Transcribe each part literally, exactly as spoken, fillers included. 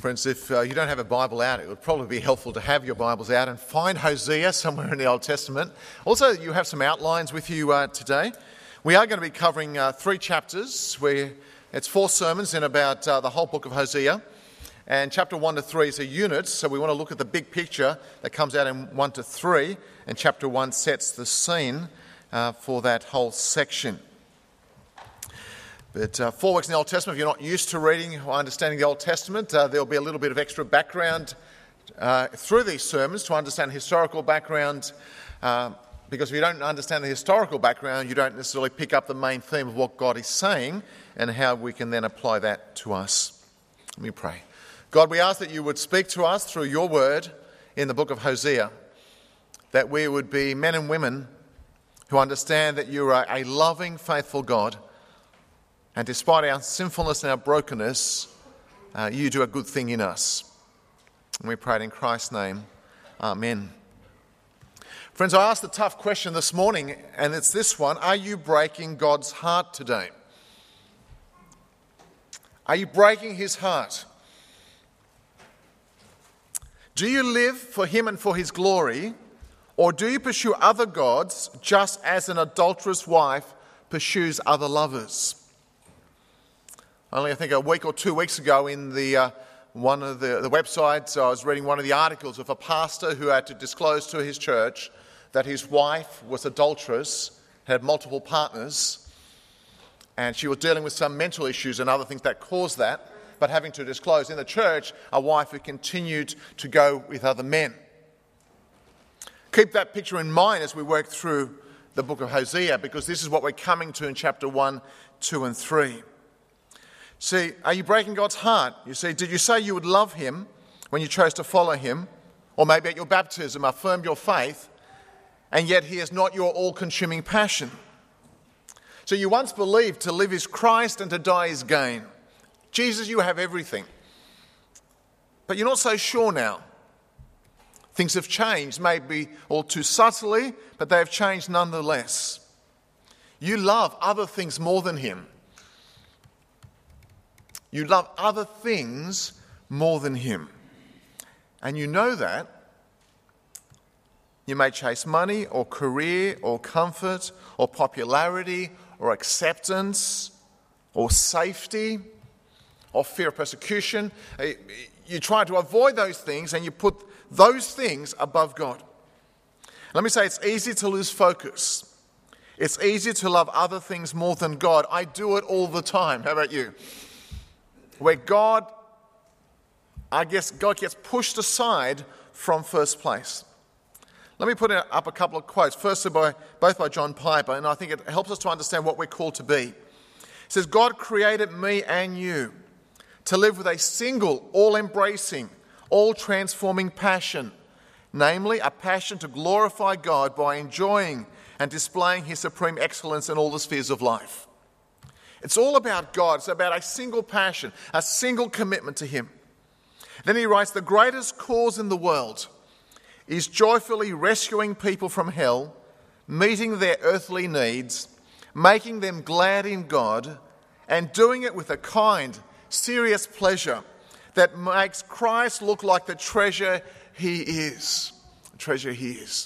Friends, if uh, you don't have a Bible out, it would probably be helpful to have your Bibles out and find Hosea somewhere in the Old Testament. Also, you have some outlines with you uh, today. We are going to be covering uh, three chapters. Where it's four sermons in about uh, the whole book of Hosea. And chapter one to three is a unit, so we want to look at the big picture that comes out in one to three. And chapter one sets the scene uh, for that whole section. But uh, four weeks in the Old Testament, if you're not used to reading or understanding the Old Testament, uh, there'll be a little bit of extra background uh, through these sermons to understand historical background. Uh, because if you don't understand the historical background, you don't necessarily pick up the main theme of what God is saying and how we can then apply that to us. Let me pray. God, we ask that you would speak to us through your word in the book of Hosea, that we would be men and women who understand that you are a loving, faithful God. And despite our sinfulness and our brokenness, uh, you do a good thing in us. And we pray it in Christ's name. Amen. Friends, I asked a tough question this morning, and it's this one. Are you breaking God's heart today? Are you breaking his heart? Do you live for him and for his glory, or do you pursue other gods just as an adulterous wife pursues other lovers? Only I think a week or two weeks ago in the uh, one of the, the websites, I was reading one of the articles of a pastor who had to disclose to his church that his wife was adulterous, had multiple partners, and she was dealing with some mental issues and other things that caused that, but having to disclose in the church a wife who continued to go with other men. Keep that picture in mind as we work through the book of Hosea, because this is what we're coming to in chapter one, two and three. See, are you breaking God's heart? You see, did you say you would love him when you chose to follow him? Or maybe at your baptism affirmed your faith, and yet he is not your all-consuming passion. So you once believed to live is Christ and to die is gain. Jesus, you have everything. But you're not so sure now. Things have changed, maybe all too subtly, but they have changed nonetheless. You love other things more than him. You love other things more than him. And you know that. You may chase money or career or comfort or popularity or acceptance or safety or fear of persecution. You try to avoid those things and you put those things above God. Let me say, it's easy to lose focus. It's easy to love other things more than God. I do it all the time. How about you? Where God, I guess God gets pushed aside from first place. Let me put up a couple of quotes. First, by, both by John Piper, and I think it helps us to understand what we're called to be. It says, God created me and you to live with a single, all-embracing, all-transforming passion, namely a passion to glorify God by enjoying and displaying his supreme excellence in all the spheres of life. It's all about God. It's about a single passion, a single commitment to him. Then he writes, the greatest cause in the world is joyfully rescuing people from hell, meeting their earthly needs, making them glad in God, and doing it with a kind, serious pleasure that makes Christ look like the treasure he is. The treasure he is.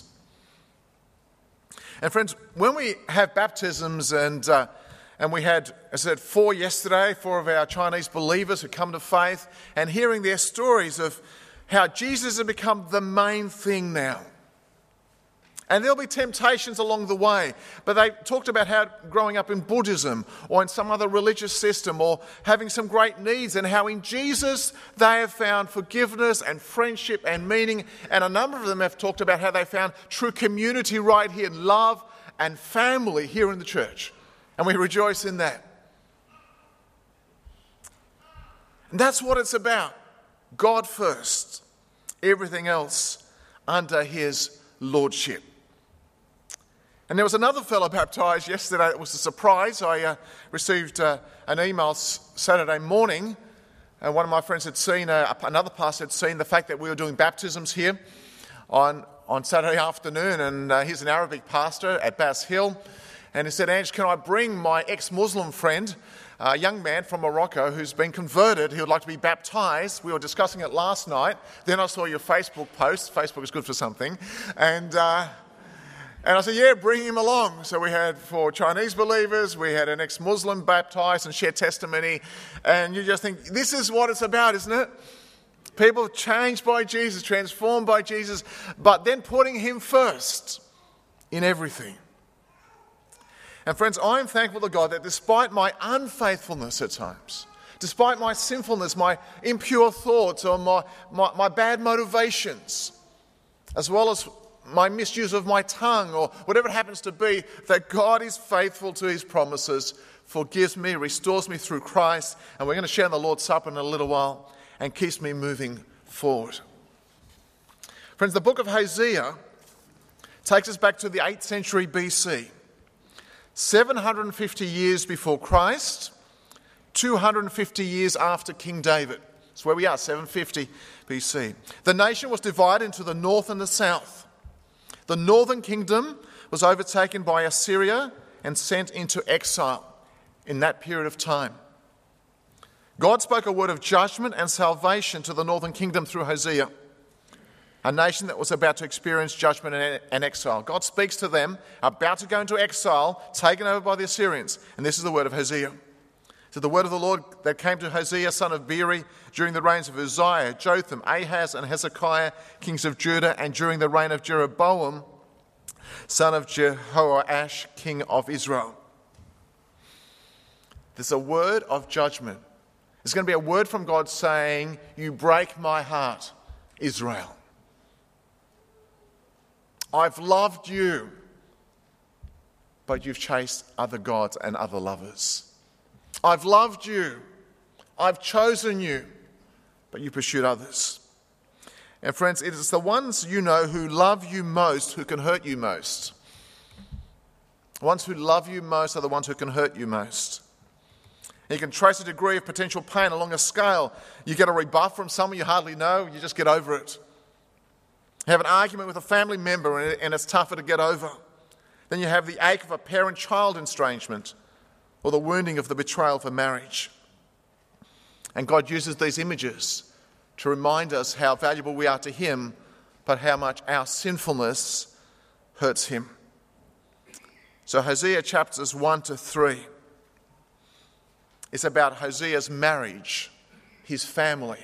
And friends, when we have baptisms and uh, And we had, as I said, four yesterday, four of our Chinese believers who come to faith, and hearing their stories of how Jesus has become the main thing now. And there'll be temptations along the way, but they talked about how growing up in Buddhism or in some other religious system or having some great needs, and how in Jesus they have found forgiveness and friendship and meaning. And a number of them have talked about how they found true community right here, love and family here in the church. And we rejoice in that. And that's what it's about. God first. Everything else under his lordship. And there was another fellow baptised yesterday. It was a surprise. I uh, received uh, an email s- Saturday morning. And one of my friends had seen, uh, another pastor had seen the fact that we were doing baptisms here on, on Saturday afternoon. And uh, he's an Arabic pastor at Bass Hill. And he said, Ange, can I bring my ex-Muslim friend a young man from Morocco who's been converted. He would like to be baptised. We were discussing it last night. Then I saw your Facebook post. Facebook is good for something. And uh, and I said, yeah, bring him along. So we had four Chinese believers. We had an ex-Muslim baptised and share testimony. And you just think, this is what it's about, isn't it? People changed by Jesus, transformed by Jesus, but then putting him first in everything. And friends, I am thankful to God that despite my unfaithfulness at times, despite my sinfulness, my impure thoughts or my, my, my bad motivations, as well as my misuse of my tongue or whatever it happens to be, that God is faithful to his promises, forgives me, restores me through Christ, and we're going to share in the Lord's Supper in a little while, and keeps me moving forward. Friends, the book of Hosea takes us back to the eighth century B C, seven hundred fifty years before Christ, two hundred fifty years after King David. That's where we are, seven fifty B C. The nation was divided into the north and the south. The northern kingdom was overtaken by Assyria and sent into exile in that period of time. God spoke a word of judgment and salvation to the northern kingdom through Hosea, a nation that was about to experience judgment and exile. God speaks to them, about to go into exile, taken over by the Assyrians. And this is the word of Hosea. So the word of the Lord that came to Hosea, son of Beeri, during the reigns of Uzziah, Jotham, Ahaz, and Hezekiah, kings of Judah, and during the reign of Jeroboam, son of Jehoash, king of Israel. There's a word of judgment. There's going to be a word from God saying, you break my heart, Israel. I've loved you, but you've chased other gods and other lovers. I've loved you. I've chosen you, but you pursued others. And friends, it is the ones you know who love you most who can hurt you most. The ones who love you most are the ones who can hurt you most. And you can trace a degree of potential pain along a scale. You get a rebuff from someone you hardly know, you just get over it. You have an argument with a family member and it's tougher to get over. Then you have the ache of a parent-child estrangement or the wounding of the betrayal for marriage. And God uses these images to remind us how valuable we are to him, but how much our sinfulness hurts him. So Hosea chapters one to three. It's about Hosea's marriage, his family,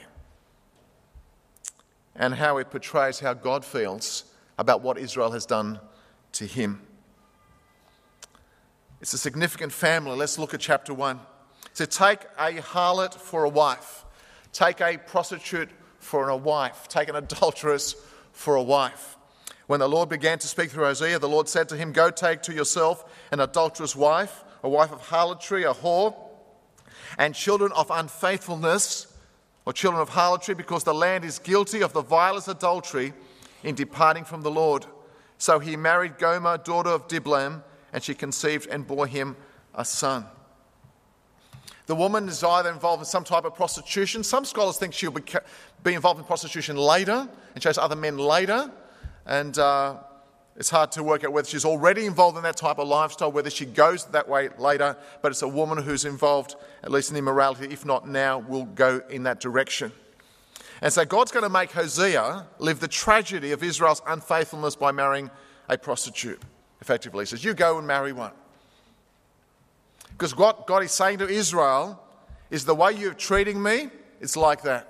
and how it portrays how God feels about what Israel has done to him. It's a significant family. Let's look at chapter one. So take a harlot for a wife. Take a prostitute for a wife. Take an adulteress for a wife. When the Lord began to speak through Hosea, the Lord said to him, go take to yourself an adulterous wife, a wife of harlotry, a whore, and children of unfaithfulness, or children of harlotry, because the land is guilty of the vilest adultery in departing from the Lord. So he married Gomer, daughter of Diblaim, and she conceived and bore him a son. The woman is either involved in some type of prostitution. Some scholars think she'll be, be involved in prostitution later and chase other men later. And uh, it's hard to work out whether she's already involved in that type of lifestyle, whether she goes that way later. But it's a woman who's involved, at least in immorality, if not now, will go in that direction. And so God's going to make Hosea live the tragedy of Israel's unfaithfulness by marrying a prostitute, effectively. He says, you go and marry one. Because what God is saying to Israel is the way you're treating me, it's like that.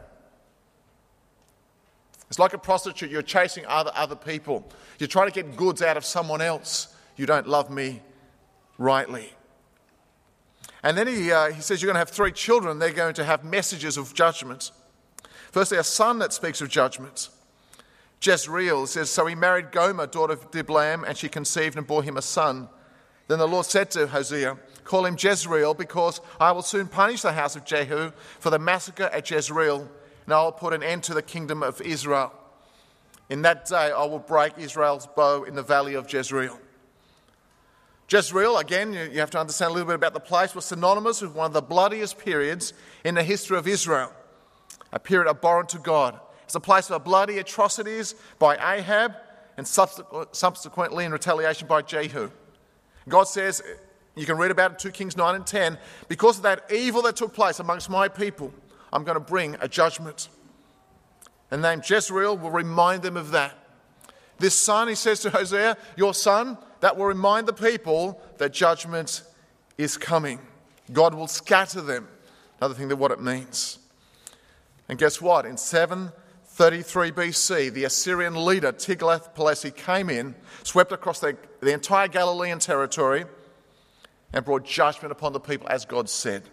It's like a prostitute. You're chasing other, other people. You're trying to get goods out of someone else. You don't love me rightly. And then he, uh, he says you're going to have three children. They're going to have messages of judgment. Firstly, a son that speaks of judgment. Jezreel says, so he married Gomer, daughter of Diblaim, and she conceived and bore him a son. Then the Lord said to Hosea, call him Jezreel, because I will soon punish the house of Jehu for the massacre at Jezreel, and I will put an end to the kingdom of Israel. In that day I will break Israel's bow in the valley of Jezreel. Jezreel, again, you have to understand a little bit about the place, was synonymous with one of the bloodiest periods in the history of Israel, a period abhorrent to God. It's a place of bloody atrocities by Ahab and subsequently in retaliation by Jehu. God says, You can read about it in two Kings nine and ten. Because of that evil that took place amongst my people, I'm going to bring a judgment. And the name Jezreel will remind them of that. This son, he says to Hosea, your son, that will remind the people that judgment is coming. God will scatter them. Another thing that what it means. And guess what? In seven thirty-three B C, the Assyrian leader Tiglath-Pileser came in, swept across the, the entire Galilean territory, and brought judgment upon the people as God said.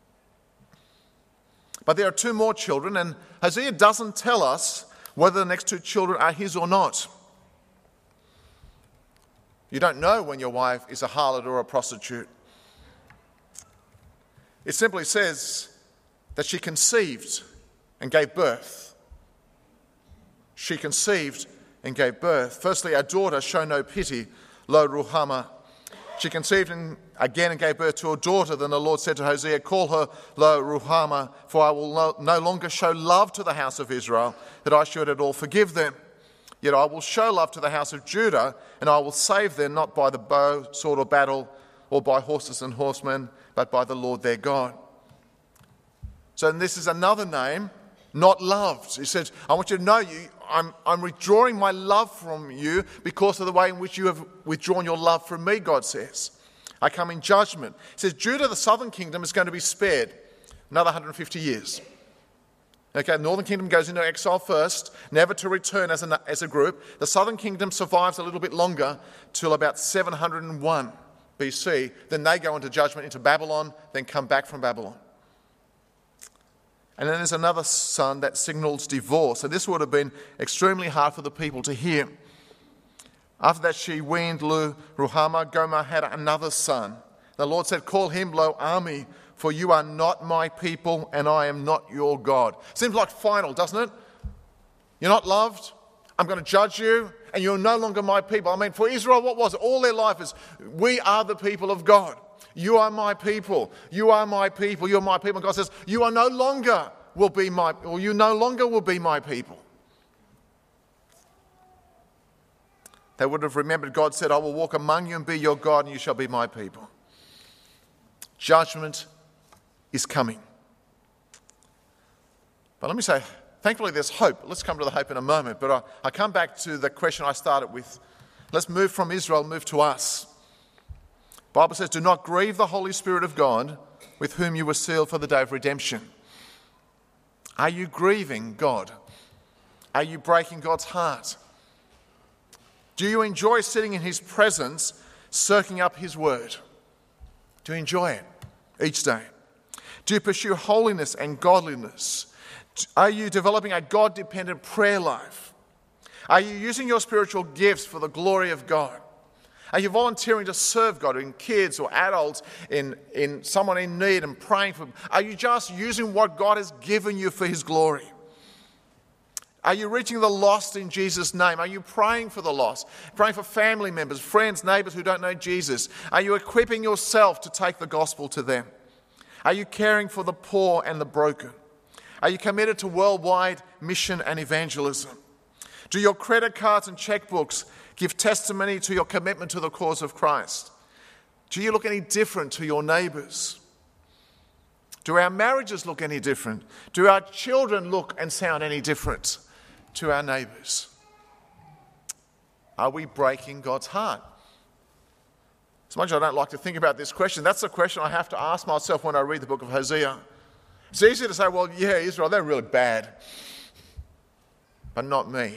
But there are two more children, and Hosea doesn't tell us whether the next two children are his or not. You don't know when your wife is a harlot or a prostitute. It simply says that she conceived and gave birth. She conceived and gave birth. Firstly, a daughter, show no pity, lo Ruhamah. She conceived and again and gave birth to a daughter. Then the Lord said to Hosea, call her lo Ruhamah, for I will no, no longer show love to the house of Israel, that I should at all forgive them. Yet I will show love to the house of Judah, and I will save them not by the bow, sword, or battle, or by horses and horsemen, but by the Lord their God. So this is another name, not loved. He says, I want you to know you. I'm, I'm withdrawing my love from you because of the way in which you have withdrawn your love from me, God says. I come in judgment. He says, Judah, the southern kingdom, is going to be spared another one hundred fifty years. Okay, the northern kingdom goes into exile first, never to return as a, as a group. The southern kingdom survives a little bit longer, till about seven hundred one B C. Then they go into judgment into Babylon, then come back from Babylon. And then there's another son that signals divorce. So this would have been extremely hard for the people to hear. After that, she weaned Lo Ruhamah. Gomer had another son. The Lord said, call him Lo Ami, for you are not my people and I am not your God. Seems like final, doesn't it? You're not loved. I'm going to judge you and you're no longer my people. I mean, for Israel, what was it? All their life is, we are the people of God. You are my people. You are my people. You're my people. And God says, you are no longer will be my, or you no longer will be my people. They would have remembered God said, I will walk among you and be your God, and you shall be my people. Judgment is coming. But let me say, thankfully there's hope. Let's come to the hope in a moment. But I, I come back to the question I started with. Let's move from Israel, move to us. The Bible says, do not grieve the Holy Spirit of God, with whom you were sealed for the day of redemption. Are you grieving God? Are you breaking God's heart? Do you enjoy sitting in his presence, soaking up his word? Do you enjoy it each day? Do you pursue holiness and godliness? Are you developing a God-dependent prayer life? Are you using your spiritual gifts for the glory of God? Are you volunteering to serve God in kids or adults, in, in someone in need and praying for them? Are you just using what God has given you for his glory? Are you reaching the lost in Jesus' name? Are you praying for the lost? Praying for family members, friends, neighbours who don't know Jesus? Are you equipping yourself to take the gospel to them? Are you caring for the poor and the broken? Are you committed to worldwide mission and evangelism? Do your credit cards and checkbooks give testimony to your commitment to the cause of Christ? Do you look any different to your neighbours? Do our marriages look any different? Do our children look and sound any different to our neighbours? Are we breaking God's heart? As much as I don't like to think about this question, that's the question I have to ask myself when I read the book of Hosea. It's easy to say, well, yeah, Israel, they're really bad. But not me.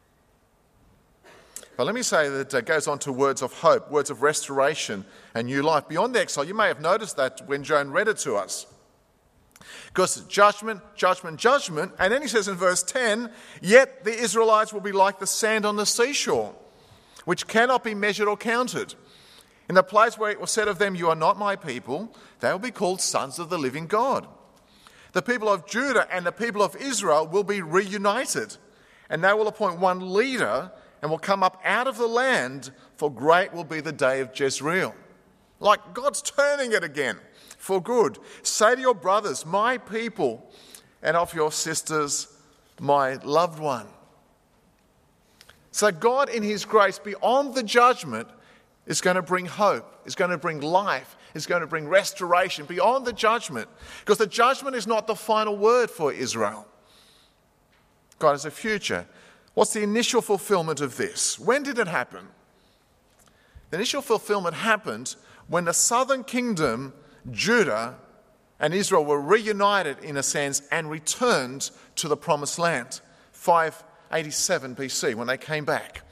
But let me say that it goes on to words of hope, words of restoration and new life. Beyond the exile, you may have noticed that when Joan read it to us. Because judgment, judgment, judgment. And then he says in verse ten, yet the Israelites will be like the sand on the seashore, which cannot be measured or counted. In the place where it was said of them, you are not my people, they will be called sons of the living God. The people of Judah and the people of Israel will be reunited, and they will appoint one leader and will come up out of the land, for great will be the day of Jezreel. Like God's turning it again for good. Say to your brothers, my people, and of your sisters, my loved one. So God in his grace, beyond the judgment, is going to bring hope, is going to bring life, is going to bring restoration beyond the judgment. Because the judgment is not the final word for Israel. God has a future. What's the initial fulfillment of this? When did it happen? The initial fulfillment happened when the southern kingdom, Judah, and Israel were reunited in a sense and returned to the promised land. five eighty-seven B C, when they came back.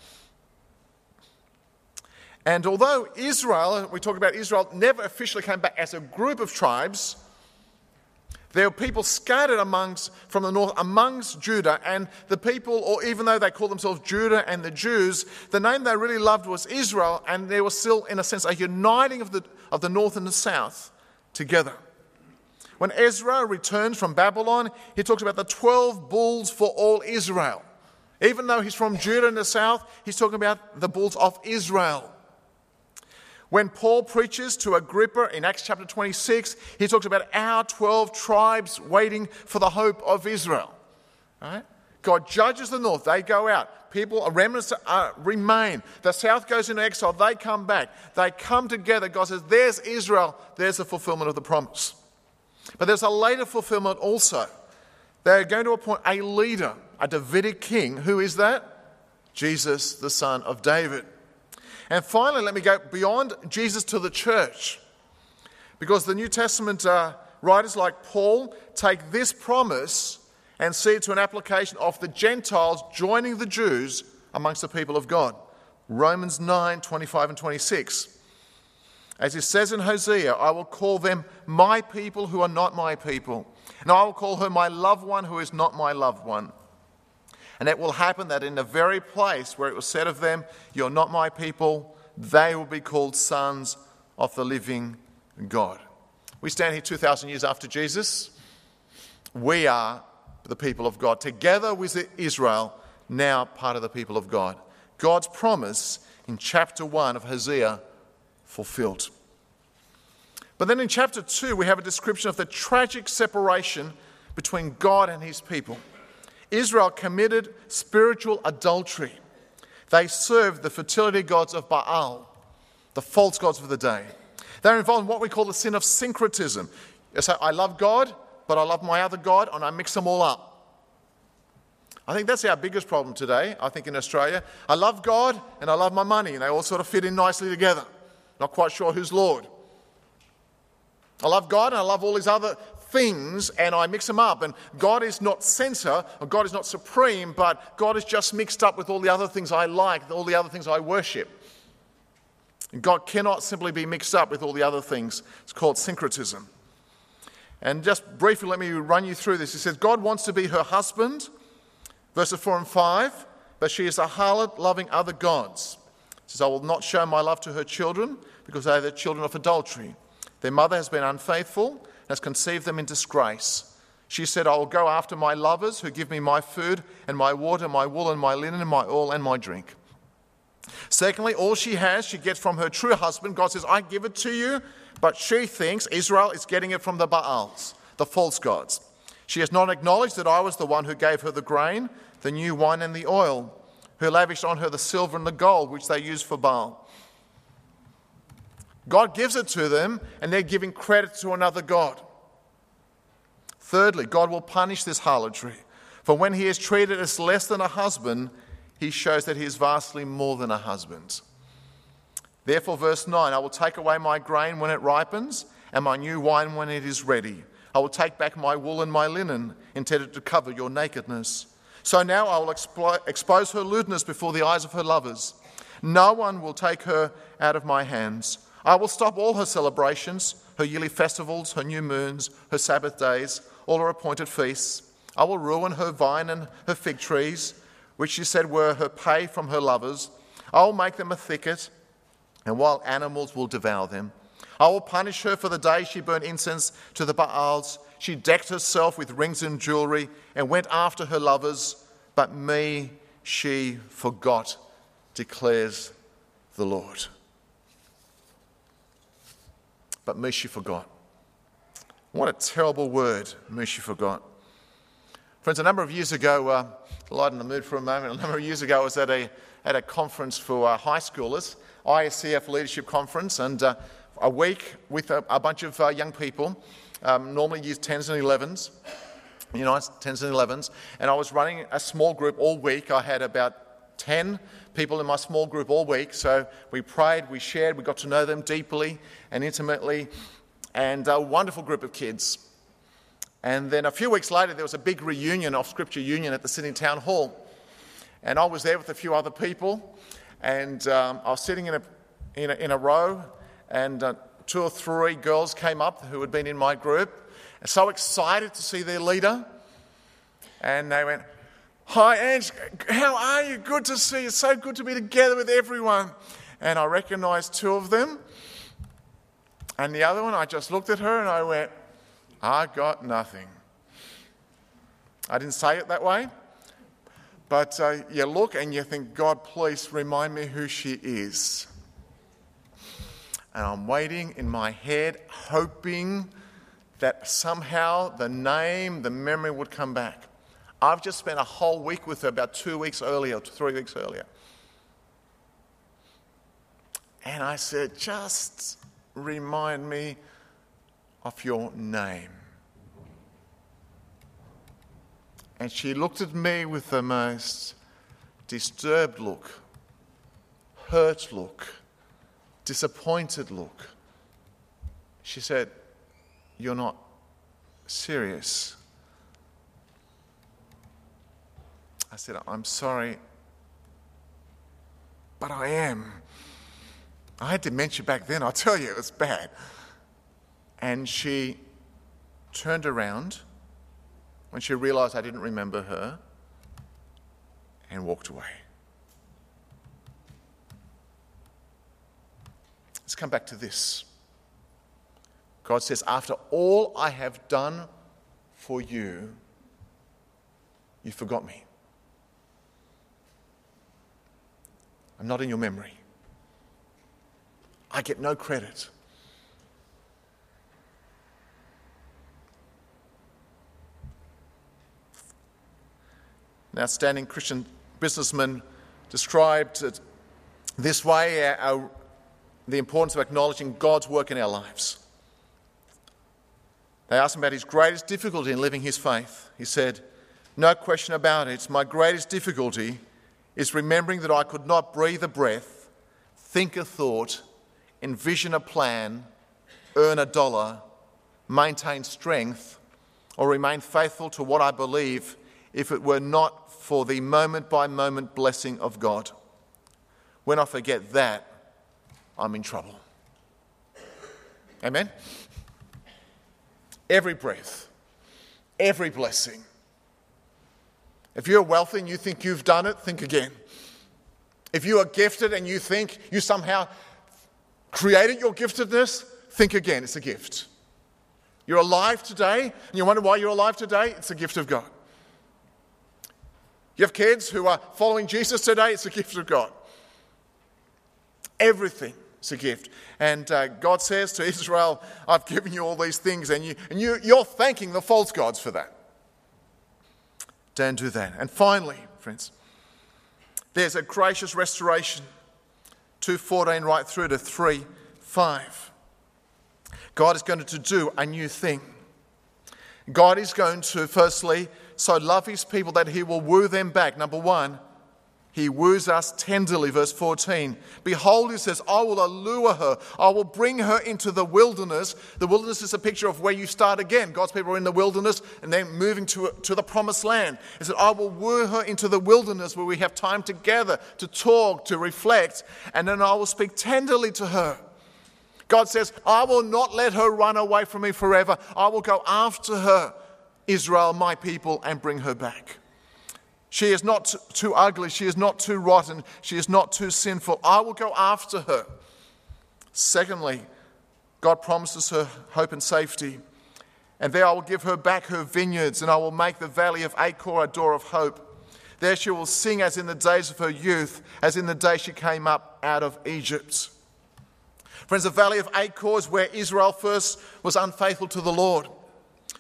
And although Israel, we talk about Israel, never officially came back as a group of tribes, there were people scattered amongst, from the north amongst Judah, and the people, or even though they called themselves Judah and the Jews, the name they really loved was Israel, and there was still, in a sense, a uniting of the, of the north and the south together. When Ezra returns from Babylon, he talks about the twelve bulls for all Israel. Even though he's from Judah in the south, he's talking about the bulls of Israel. When Paul preaches to Agrippa in Acts chapter twenty-six, he talks about our twelve tribes waiting for the hope of Israel. Right? God judges the north, they go out. People, remnants uh, remain. The south goes into exile, they come back. They come together. God says, there's Israel, there's the fulfillment of the promise. But there's a later fulfillment also. They're going to appoint a leader, a Davidic king. Who is that? Jesus, the son of David. And finally, let me go beyond Jesus to the church. Because the New Testament uh, writers like Paul take this promise and see it to an application of the Gentiles joining the Jews amongst the people of God. Romans nine, twenty-five and twenty-six. As it says in Hosea, I will call them my people who are not my people. And I will call her my loved one who is not my loved one. And it will happen that in the very place where it was said of them, you're not my people, they will be called sons of the living God. We stand here two thousand years after Jesus. We are the people of God, together with Israel, now part of the people of God. God's promise in chapter one of Hosea fulfilled. But then in chapter two, we have a description of the tragic separation between God and his people. Israel committed spiritual adultery. They served the fertility gods of Baal, the false gods of the day. They're involved in what we call the sin of syncretism. You say, I love God, but I love my other God, and I mix them all up. I think that's our biggest problem today, I think in Australia. I love God and I love my money, and they all sort of fit in nicely together. Not quite sure who's Lord. I love God and I love all these other things, and I mix them up. And God is not center, or God is not supreme, but God is just mixed up with all the other things I like, all the other things I worship. And God cannot simply be mixed up with all the other things. It's called syncretism. And just briefly, let me run you through this. It says, God wants to be her husband, verses four and five, but she is a harlot loving other gods. It says, I will not show my love to her children because they are the children of adultery. Their mother has been unfaithful and has conceived them in disgrace. She said, I will go after my lovers who give me my food and my water, my wool and my linen and my oil and my drink. Secondly, all she has, she gets from her true husband. God says, I give it to you, but she thinks Israel is getting it from the Baals, the false gods. She has not acknowledged that I was the one who gave her the grain, the new wine and the oil, who lavished on her the silver and the gold, which they used for Baal. God gives it to them, and they're giving credit to another god. Thirdly, God will punish this harlotry. For when he is treated as less than a husband, he shows that he is vastly more than a husband. Therefore, verse nine, I will take away my grain when it ripens, and my new wine when it is ready. I will take back my wool and my linen, intended to cover your nakedness. So now I will explo- expose her lewdness before the eyes of her lovers. No one will take her out of my hands. I will stop all her celebrations, her yearly festivals, her new moons, her Sabbath days, all her appointed feasts. I will ruin her vine and her fig trees, which she said were her pay from her lovers. I will make them a thicket, and wild animals will devour them. I will punish her for the day she burned incense to the Baals. She decked herself with rings and jewelry and went after her lovers, but me she forgot, declares the Lord. But me she forgot. What a terrible word, me she forgot. Friends, a number of years ago, uh, lighten the mood for a moment, a number of years ago I was at a, at a conference for uh, high schoolers, I S C F Leadership Conference, and uh, a week with a, a bunch of uh, young people, um, normally years tens and elevens, you know, tens and elevens, and I was running a small group all week. I had about ten people in my small group all week, so we prayed, we shared, we got to know them deeply and intimately, and a wonderful group of kids. And then a few weeks later, there was a big reunion of Scripture Union at the Sydney Town Hall. And I was there with a few other people, and um, I was sitting in a, in a, in a row, and uh, two or three girls came up who had been in my group, and so excited to see their leader. And they went, "Hi, Ange, how are you? Good to see you. So good to be together with everyone." And I recognised two of them. And the other one, I just looked at her and I went, "I got nothing." I didn't say it that way, but uh, you look and you think, "God, please remind me who she is." And I'm waiting in my head, hoping that somehow the name, the memory would come back. I've just spent a whole week with her about two weeks earlier, three weeks earlier. And I said, "Just remind me of your name." And she looked at me with the most disturbed look, hurt look, disappointed look. She said, "You're not serious." I said, "I'm sorry, but I am." I had dementia back then, I'll tell you, it was bad. And she turned around when she realised I didn't remember her and walked away. Let's come back to this. God says, after all I have done for you, you forgot me. I'm not in your memory. I get no credit. An outstanding Christian businessman described it this way, our, our, the importance of acknowledging God's work in our lives. They asked him about his greatest difficulty in living his faith. He said, "No question about it, my greatest difficulty is remembering that I could not breathe a breath, think a thought, envision a plan, earn a dollar, maintain strength, or remain faithful to what I believe if it were not for the moment-by-moment blessing of God. When I forget that, I'm in trouble." Amen? Every breath, every blessing. If you're wealthy and you think you've done it, think again. If you are gifted and you think you somehow created your giftedness, think again. It's a gift. You're alive today, and you wonder why you're alive today? It's a gift of God. You have kids who are following Jesus today, it's a gift of God. Everything is a gift. And uh, God says to Israel, "I've given you all these things," and, you, and you, you're thanking the false gods for that. Don't do that. And finally, friends, there's a gracious restoration. two fourteen right through to three five. God is going to do a new thing. God is going to, firstly, so love his people that he will woo them back. Number one, he woos us tenderly, verse fourteen. "Behold," he says, "I will allure her. I will bring her into the wilderness." The wilderness is a picture of where you start again. God's people are in the wilderness and then moving to, to the promised land. He said, "I will woo her into the wilderness where we have time together to talk, to reflect, and then I will speak tenderly to her." God says, "I will not let her run away from me forever. I will go after her, Israel, my people, and bring her back. She is not too ugly. She is not too rotten. She is not too sinful. I will go after her." Secondly, God promises her hope and safety. "And there I will give her back her vineyards, and I will make the valley of Achor a door of hope. There she will sing as in the days of her youth, as in the day she came up out of Egypt." Friends, the valley of Achor is where Israel first was unfaithful to the Lord.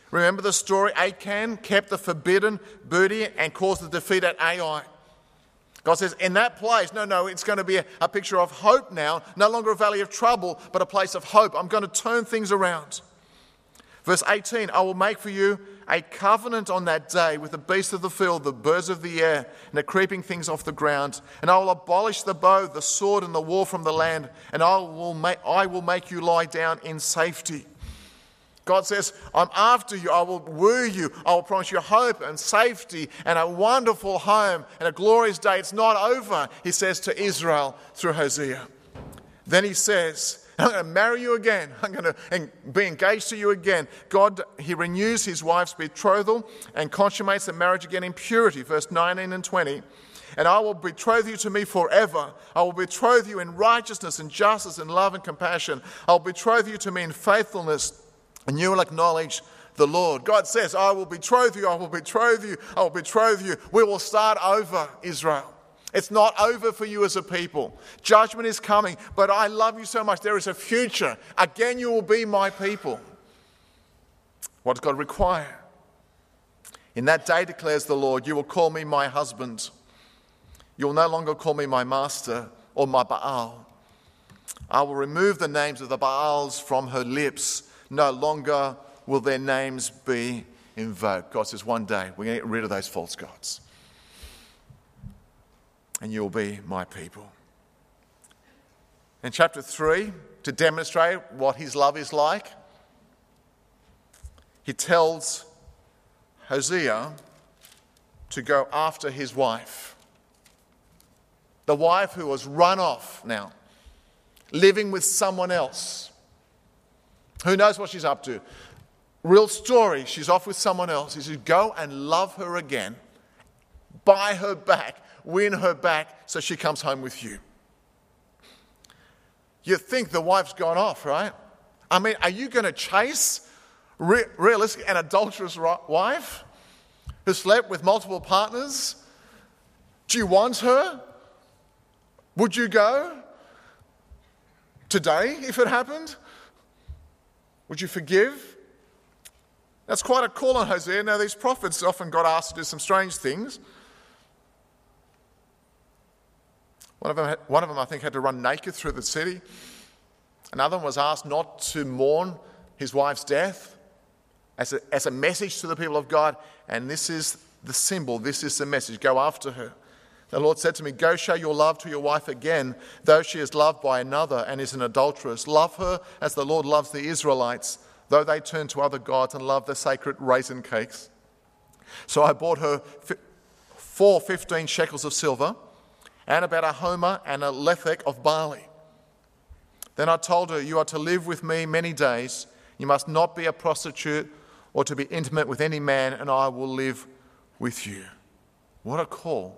Remember the story? Achan kept the forbidden booty and caused the defeat at Ai. God says, in that place, no, no, it's going to be a, a picture of hope now, no longer a valley of trouble, but a place of hope. I'm going to turn things around. Verse eighteen, I will make for you a covenant on that day with the beasts of the field, the birds of the air, and the creeping things off the ground. And I will abolish the bow, the sword, and the war from the land, and I will make, I will make you lie down in safety. God says, I'm after you, I will woo you, I will promise you hope and safety and a wonderful home and a glorious day. It's not over, he says to Israel through Hosea. Then he says, I'm going to marry you again, I'm going to be engaged to you again. God, he renews his wife's betrothal and consummates the marriage again in purity, verse nineteen and twenty. And I will betroth you to me forever. I will betroth you in righteousness and justice and love and compassion. I will betroth you to me in faithfulness, and you will acknowledge the Lord. God says, I will betroth you, I will betroth you, I will betroth you. We will start over, Israel. It's not over for you as a people. Judgment is coming, but I love you so much. There is a future. Again, you will be my people. What does God require? In that day, declares the Lord, you will call me my husband. You will no longer call me my master or my Baal. I will remove the names of the Baals from her lips. No longer will their names be invoked. God says, one day we're going to get rid of those false gods. And you'll be my people. In chapter three, to demonstrate what his love is like, he tells Hosea to go after his wife. The wife who was run off now, living with someone else. Who knows what she's up to? Real story, she's off with someone else. He says, go and love her again. Buy her back. Win her back so she comes home with you. You think the wife's gone off, right? I mean, are you going to chase re- realistic an adulterous wife who slept with multiple partners? Do you want her? Would you go today if it happened? Would you forgive? That's quite a call on Hosea. Now, these prophets often got asked to do some strange things. One of them, one of them, I think, had to run naked through the city. Another one was asked not to mourn his wife's death as a, as a message to the people of God. And this is the symbol, this is the message. Go after her. The Lord said to me, go show your love to your wife again, though she is loved by another and is an adulteress. Love her as the Lord loves the Israelites, though they turn to other gods and love the sacred raisin cakes. So I bought her four fifteen shekels of silver and about a homer and a lethek of barley. Then I told her, you are to live with me many days. You must not be a prostitute or to be intimate with any man, and I will live with you. What a call.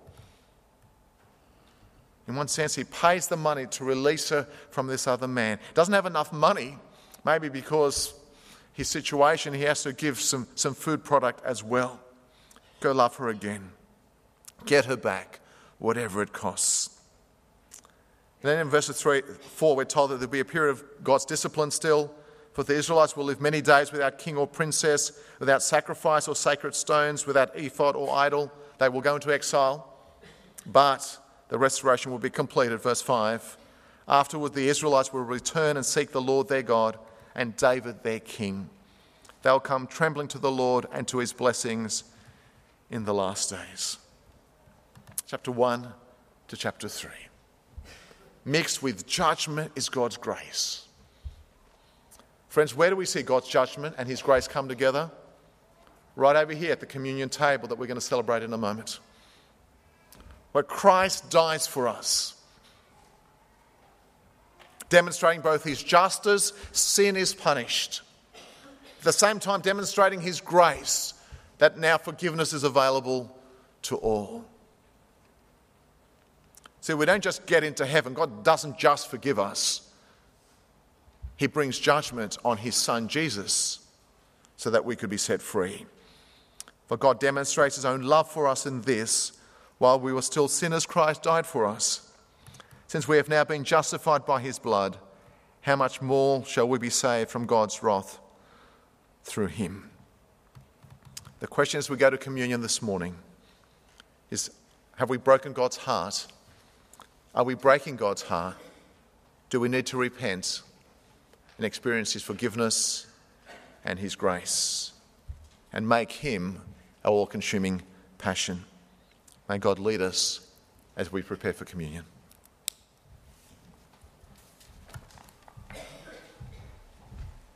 In one sense, he pays the money to release her from this other man. Doesn't have enough money, maybe because his situation, he has to give some, some food product as well. Go love her again. Get her back, whatever it costs. And then in verses three, four, we're told that there'll be a period of God's discipline still, for the Israelites will live many days without king or princess, without sacrifice or sacred stones, without ephod or idol. They will go into exile. But the restoration will be completed, verse five. Afterward, the Israelites will return and seek the Lord their God and David their king. They'll come trembling to the Lord and to his blessings in the last days. Chapter one to chapter three. Mixed with judgment is God's grace. Friends, where do we see God's judgment and his grace come together? Right over here at the communion table that we're going to celebrate in a moment. Where Christ dies for us, demonstrating both his justice, sin is punished. At the same time, demonstrating his grace, that now forgiveness is available to all. See, we don't just get into heaven. God doesn't just forgive us. He brings judgment on his son Jesus so that we could be set free. For God demonstrates his own love for us in this: while we were still sinners, Christ died for us. Since we have now been justified by his blood, how much more shall we be saved from God's wrath through him? The question as we go to communion this morning is, have we broken God's heart? Are we breaking God's heart? Do we need to repent and experience his forgiveness and his grace and make him our all-consuming passion? May God lead us as we prepare for communion.